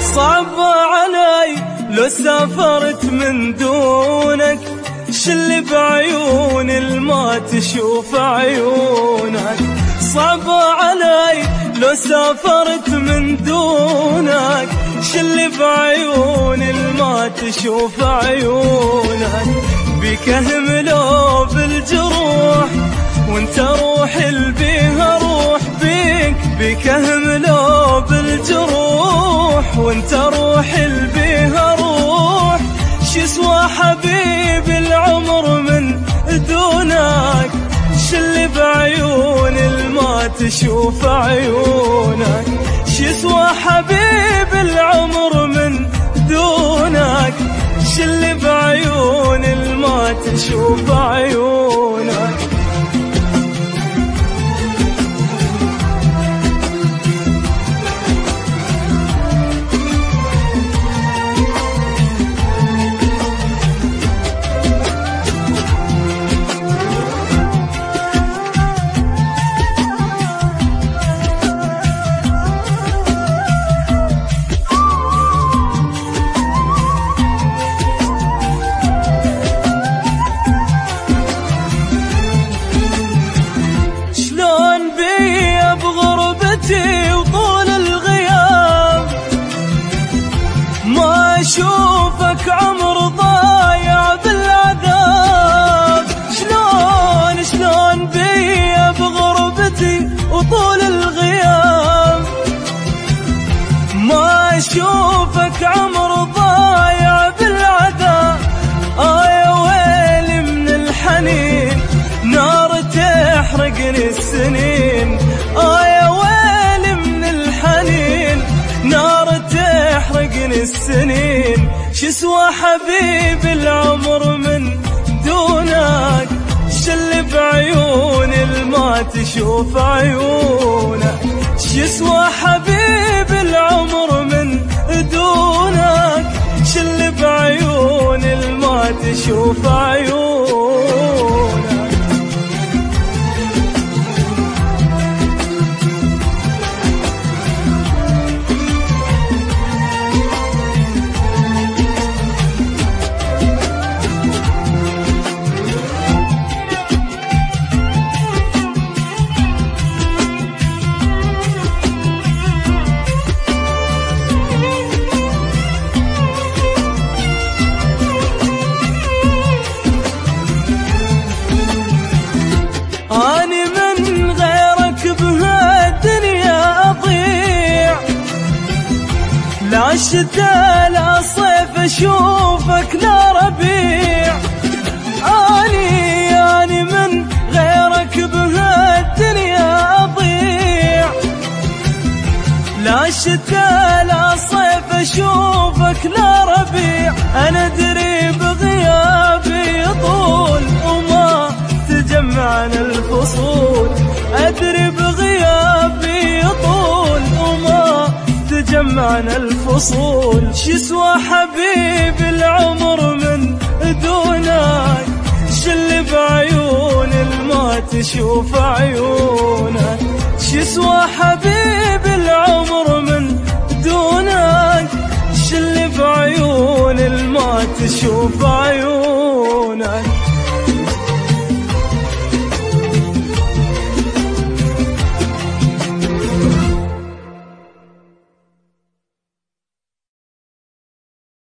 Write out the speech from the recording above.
صعب علي لو سافرت من دونك، شل بعيون الما تشوف عيونك. صعب علي لو سافرت من دونك، شل بعيون الما تشوف عيونك. بك اهملوا بالجروح وانت روح البيها روح بيك، بك اهملوا بالجروح وانت روح البيها روح. شسوى حبيب العمر من دونك، شل بعيون الما تشوف عيونك. شسوى حبيب العمر من دونك، شل بعيون الما تشوف عيونك. وطول الغياب ما أشوفك عمر ضايع بالعذاب. شلون بيا بغربتي وطول الغياب ما أشوفك عمر ضايع بالعذاب. يا ويلي من الحنين نار تحرقني السنين. يا ويلي من الحنين نار تحرقني السنين. شسوى حبيب العمر من دونك، شل بعيون الما تشوف عيونك. شسوى حبيب العمر من دونك، شل بعيون الما تشوف عيونك. أني من غيرك بهالدنيا أضيع، لا شتاء لا صيف أشوفك لا ربيع. أني من غيرك بهالدنيا أضيع، لا شتاء لا صيف أشوفك لا ربيع. أنا أدري بغيابي يطول وما تجمعنا الفصول، أدري بغيابي يطول وما تجمعنا الفصول. شسوى حبيب العمر من دونك، شل بعيون الما تشوف عيونك. شسوى حبيب العمر من دونك، شل بعيون الما تشوف عيونك.